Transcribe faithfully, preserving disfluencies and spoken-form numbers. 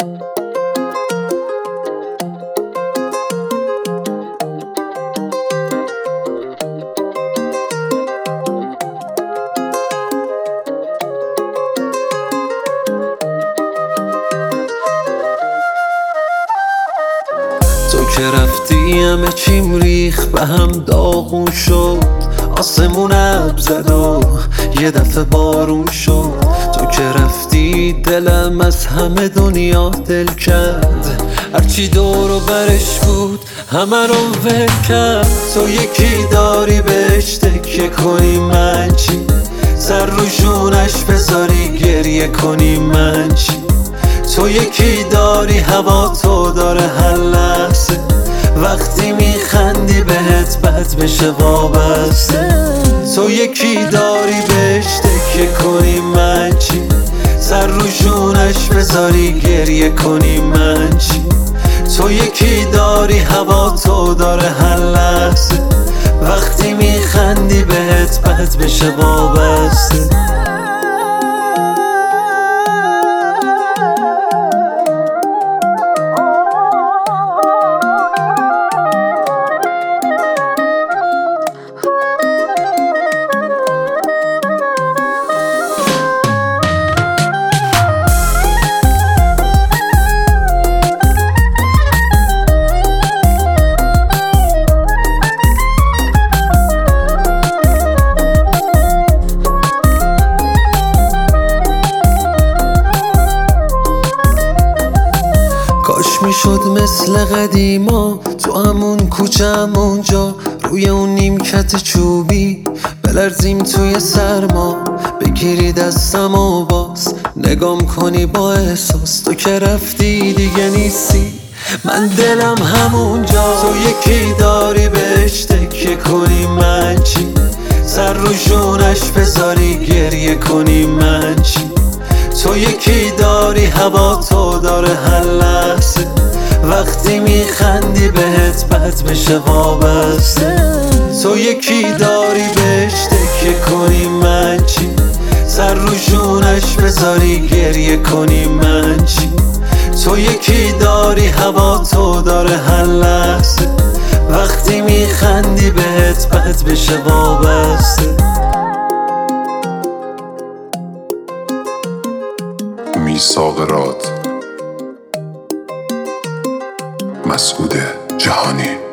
تو که رفتی همه چیم ریخ به هم داغون شد، آسمون ابر زد و یه دفعه بارون شد. تو که رفتی دلم از همه دنیا دل کرد، هرچی دور و برش بود همه رو ول کرد. تو یکی داری بهش تکیه کنی من چی؟ سر رو جونش بذاری گریه کنی من چی؟ تو یکی داری هوا تو داره هر لحظه، وقتی میخندی بهت بد بشه وابسته. تو یکی داری بهش تکیه کنی من چی؟ سر رو جونش بذاری گریه کنی من چی؟ تو یکی داری هوا تو داره هر لحظه، وقتی میخندی بهت بد بشه وابسته. کاش میشد مثل قدیما تو همون کوچه همونجا، روی اون نیمکت چوبی بلرزیم توی سرما، بگیری دستم و باز نگام کنی با احساس. تو که رفتی دیگه نیستی من دلم همونجا. تو یکی داری بهش تکیه کنی من چی؟ سر رو جونش بذاری گریه کنی من چی؟ تو یکی داری هوا تو داره هر لحظه، وقتی میخندی بهت بد بشه وابسته. تو یکی داری بهش تکیه کنی من چی؟ سر رو جونش بذاری گریه کنی من چی؟ تو یکی داری هوا تو داره هر لحظه، وقتی میخندی بهت بد بشه وابسته. میثاق راد، مسعود جهانی.